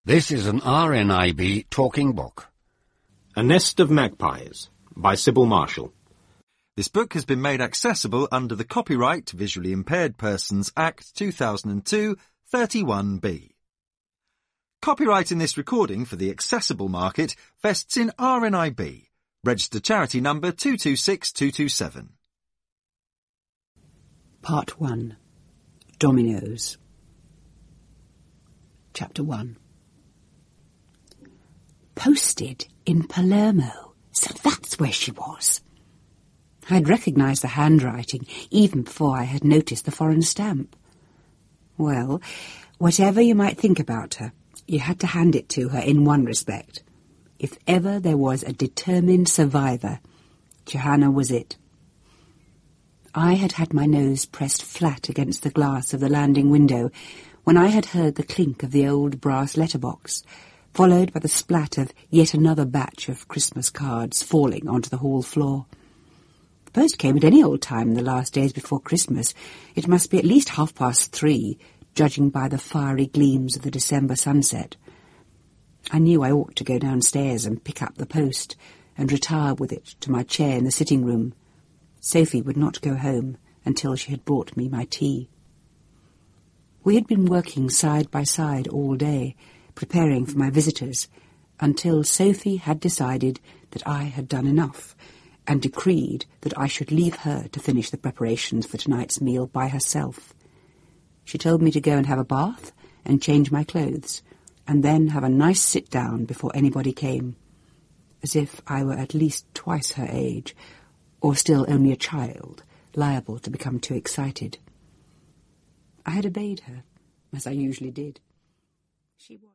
This is an RNIB talking book. A Nest of Magpies by Sybil Marshall. This book has been made accessible under the Copyright Visually Impaired Persons Act 2002 31B. Copyright in this recording for the accessible market vests in RNIB, registered charity number 226227. Part 1. Dominoes. Chapter 1. Posted in Palermo, so that's where she was. I'd recognised the handwriting even before I had noticed the foreign stamp. Well, whatever you might think about her, you had to hand it to her in one respect. If ever there was a determined survivor, Johanna was it. I had had my nose pressed flat against the glass of the landing window when I had heard the clink of the old brass letterbox, followed by the splat of yet another batch of Christmas cards falling onto the hall floor. The post came at any old time in the last days before Christmas. It must be at least 3:30, judging by the fiery gleams of the December sunset. I knew I ought to go downstairs and pick up the post and retire with it to my chair in the sitting room. Sophie would not go home until she had brought me my tea. We had been working side by side all day, preparing for my visitors, until Sophie had decided that I had done enough, and decreed that I should leave her to finish the preparations for tonight's meal by herself. She told me to go and have a bath and change my clothes, and then have a nice sit-down before anybody came, as if I were at least twice her age, or still only a child, liable to become too excited. I had obeyed her, as I usually did. She was